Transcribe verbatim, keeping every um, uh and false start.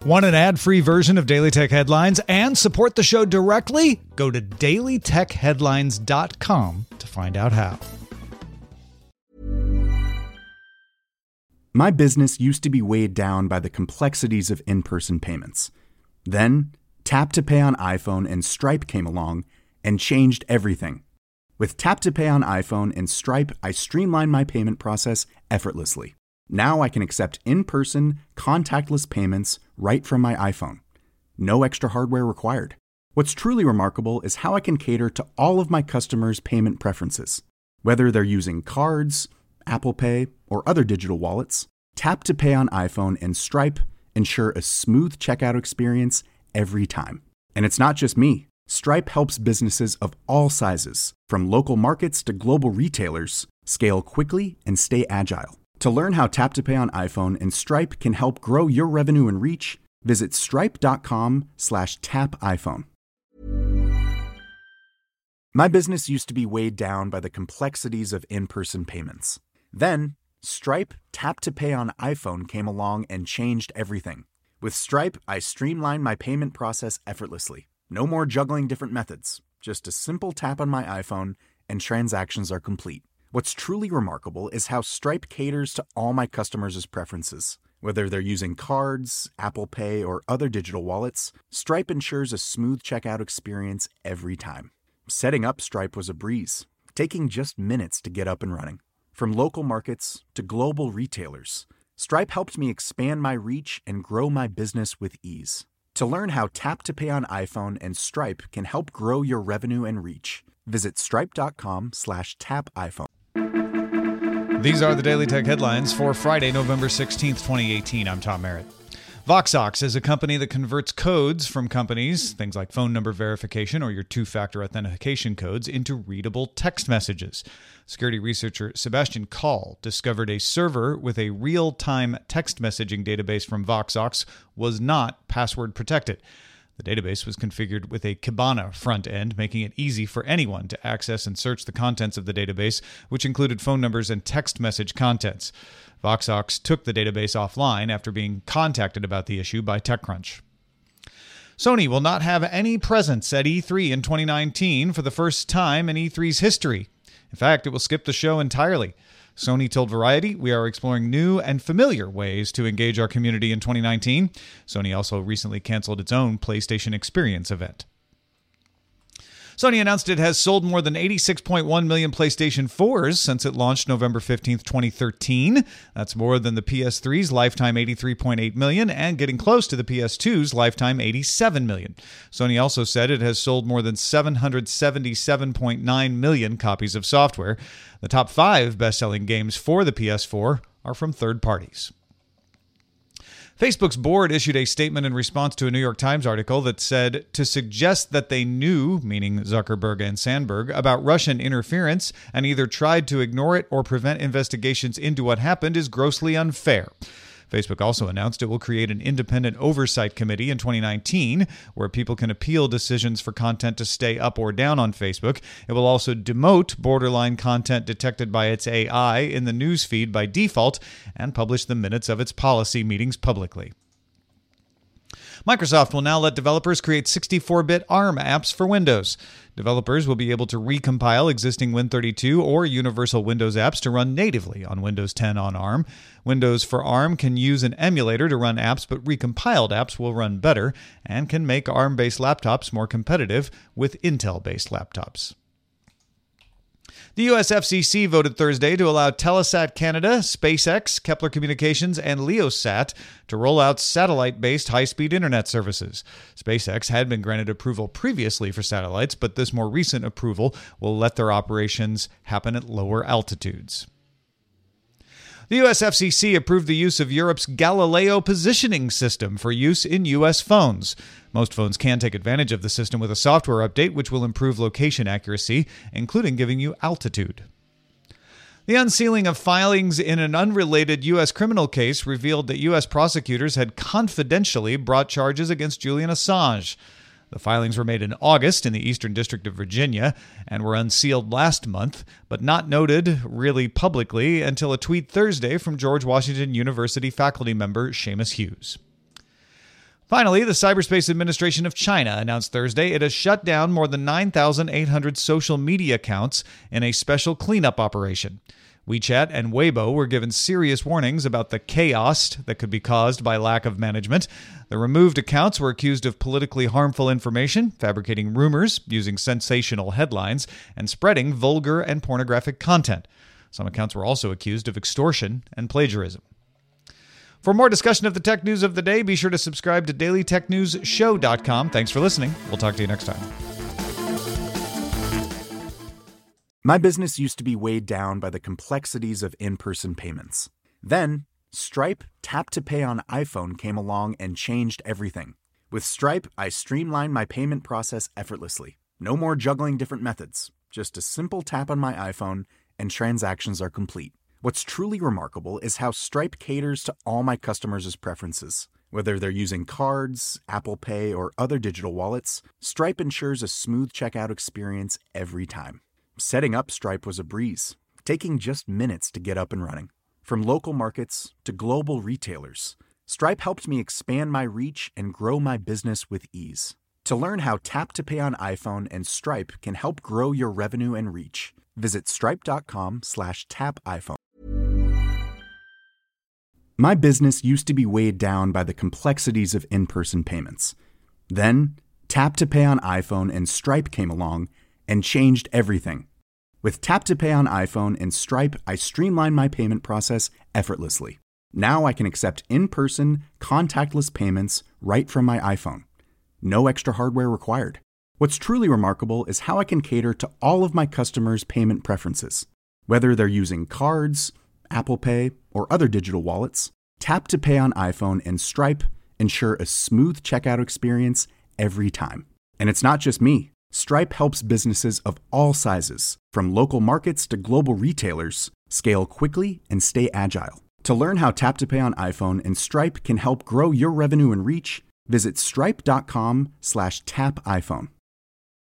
Want an ad-free version of Daily Tech Headlines and support the show directly? Go to daily tech headlines dot com to find out how. My business used to be weighed down by the complexities of in-person payments. Then, Tap to Pay on iPhone and Stripe came along and changed everything. With Tap to Pay on iPhone and Stripe, I streamlined my payment process effortlessly. Now I can accept in-person, contactless payments right from my iPhone. No extra hardware required. What's truly remarkable is how I can cater to all of my customers' payment preferences. Whether they're using cards, Apple Pay, or other digital wallets, Tap to Pay on iPhone and Stripe ensure a smooth checkout experience every time. And it's not just me. Stripe helps businesses of all sizes, from local markets to global retailers, scale quickly and stay agile. To learn how Tap to Pay on iPhone and Stripe can help grow your revenue and reach, visit stripe.com slash tap iPhone. My business used to be weighed down by the complexities of in-person payments. Then, Stripe Tap to Pay on iPhone came along and changed everything. With Stripe, I streamlined my payment process effortlessly. No more juggling different methods. Just a simple tap on my iPhone and transactions are complete. What's truly remarkable is how Stripe caters to all my customers' preferences. Whether they're using cards, Apple Pay, or other digital wallets, Stripe ensures a smooth checkout experience every time. Setting up Stripe was a breeze, taking just minutes to get up and running. From local markets to global retailers, Stripe helped me expand my reach and grow my business with ease. To learn how Tap to Pay on iPhone and Stripe can help grow your revenue and reach, visit stripe.com slash tap iPhone. These are the Daily Tech Headlines for Friday, November sixteenth, twenty eighteen. I'm Tom Merritt. Voxox is a company that converts codes from companies, things like phone number verification or your two-factor authentication codes, into readable text messages. Security researcher Sebastian Kahl discovered a server with a real-time text messaging database from Voxox was not password protected. The database was configured with a Kibana front end, making it easy for anyone to access and search the contents of the database, which included phone numbers and text message contents. Voxox took the database offline after being contacted about the issue by TechCrunch. Sony will not have any presence at E three in twenty nineteen for the first time in E three's history. In fact, it will skip the show entirely. Sony told Variety, "We are exploring new and familiar ways to engage our community in twenty nineteen. Sony also recently canceled its own PlayStation Experience event. Sony announced it has sold more than eighty-six point one million PlayStation fours since it launched November fifteenth, twenty thirteen. That's more than the P S three's lifetime eighty-three point eight million and getting close to the P S two's lifetime eighty-seven million. Sony also said it has sold more than seven hundred seventy-seven point nine million copies of software. The top five best-selling games for the P S four are from third parties. Facebook's board issued a statement in response to a New York Times article that said to suggest that they knew, meaning Zuckerberg and Sandberg, about Russian interference and either tried to ignore it or prevent investigations into what happened is grossly unfair. Facebook also announced it will create an independent oversight committee in twenty nineteen where people can appeal decisions for content to stay up or down on Facebook. It will also demote borderline content detected by its A I in the newsfeed by default and publish the minutes of its policy meetings publicly. Microsoft will now let developers create sixty-four bit ARM apps for Windows. Developers will be able to recompile existing Win thirty-two or Universal Windows apps to run natively on Windows ten on ARM. Windows for ARM can use an emulator to run apps, but recompiled apps will run better and can make ARM-based laptops more competitive with Intel-based laptops. The U S F C C voted Thursday to allow Telesat Canada, SpaceX, Kepler Communications, and LeoSat to roll out satellite-based high-speed internet services. SpaceX had been granted approval previously for satellites, but this more recent approval will let their operations happen at lower altitudes. The U S F C C approved the use of Europe's Galileo positioning system for use in U S phones. Most phones can take advantage of the system with a software update, which will improve location accuracy, including giving you altitude. The unsealing of filings in an unrelated U S criminal case revealed that U S prosecutors had confidentially brought charges against Julian Assange. The filings were made in August in the Eastern District of Virginia and were unsealed last month, but not noted really publicly until a tweet Thursday from George Washington University faculty member Seamus Hughes. Finally, the Cyberspace Administration of China announced Thursday it has shut down more than nine thousand eight hundred social media accounts in a special cleanup operation. WeChat and Weibo were given serious warnings about the chaos that could be caused by lack of management. The removed accounts were accused of politically harmful information, fabricating rumors, using sensational headlines, and spreading vulgar and pornographic content. Some accounts were also accused of extortion and plagiarism. For more discussion of the tech news of the day, be sure to subscribe to daily tech news show dot com. Thanks for listening. We'll talk to you next time. My business used to be weighed down by the complexities of in-person payments. Then, Stripe Tap to Pay on iPhone came along and changed everything. With Stripe, I streamlined my payment process effortlessly. No more juggling different methods. Just a simple tap on my iPhone and transactions are complete. What's truly remarkable is how Stripe caters to all my customers' preferences. Whether they're using cards, Apple Pay, or other digital wallets, Stripe ensures a smooth checkout experience every time. Setting up Stripe was a breeze, taking just minutes to get up and running. From local markets to global retailers, Stripe helped me expand my reach and grow my business with ease. To learn how Tap to Pay on iPhone and Stripe can help grow your revenue and reach, visit stripe.com slash tap iPhone. My business used to be weighed down by the complexities of in-person payments. Then, Tap to Pay on iPhone and Stripe came along and changed everything. With Tap to Pay on iPhone and Stripe, I streamlined my payment process effortlessly. Now I can accept in-person, contactless payments right from my iPhone. No extra hardware required. What's truly remarkable is how I can cater to all of my customers' payment preferences. Whether they're using cards, Apple Pay, or other digital wallets, Tap to Pay on iPhone and Stripe ensure a smooth checkout experience every time. And it's not just me. Stripe helps businesses of all sizes, from local markets to global retailers, scale quickly and stay agile. To learn how Tap to Pay on iPhone and Stripe can help grow your revenue and reach, visit stripe.com slash tap iPhone.